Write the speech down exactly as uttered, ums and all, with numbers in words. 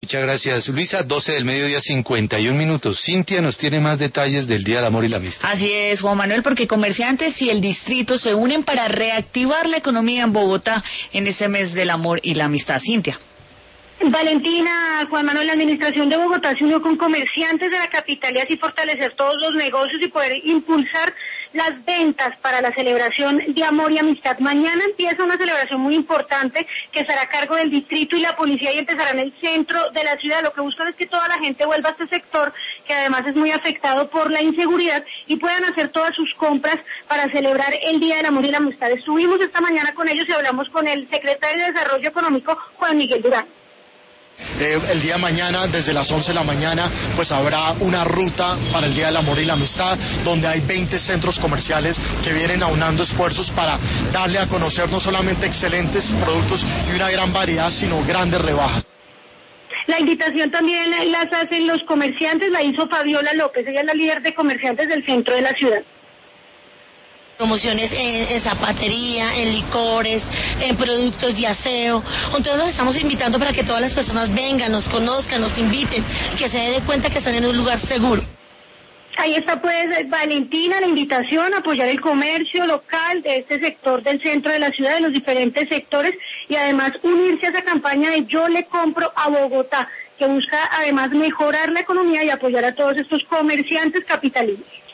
Muchas gracias, Luisa. doce del mediodía, cincuenta y un minutos. Cintia nos tiene más detalles del Día del Amor y la Amistad. Así es, Juan Manuel, porque comerciantes y el distrito se unen para reactivar la economía en Bogotá en este mes del amor y la amistad. Cintia. Valentina, Juan Manuel, la administración de Bogotá se unió con comerciantes de la capital y así fortalecer todos los negocios y poder impulsar las ventas para la celebración de amor y amistad. Mañana empieza una celebración muy importante que estará a cargo del distrito y la policía y empezará en el centro de la ciudad. Lo que buscan es que toda la gente vuelva a este sector, que además es muy afectado por la inseguridad, y puedan hacer todas sus compras para celebrar el Día del Amor y la Amistad. Estuvimos esta mañana con ellos y hablamos con el secretario de Desarrollo Económico, Juan Miguel Durán. Eh, el día de mañana, desde las once de la mañana, pues habrá una ruta para el Día del Amor y la Amistad, donde hay veinte centros comerciales que vienen aunando esfuerzos para darle a conocer no solamente excelentes productos y una gran variedad, sino grandes rebajas. La invitación también las hacen los comerciantes, la hizo Fabiola López, ella es la líder de comerciantes del centro de la ciudad. Promociones en, en zapatería, en licores, en productos de aseo. Entonces los estamos invitando para que todas las personas vengan, nos conozcan, nos inviten, que se den cuenta que están en un lugar seguro. Ahí está pues Valentina, la invitación a apoyar el comercio local de este sector del centro de la ciudad, de los diferentes sectores, y además unirse a esa campaña de Yo le compro a Bogotá, que busca además mejorar la economía y apoyar a todos estos comerciantes capitalinos.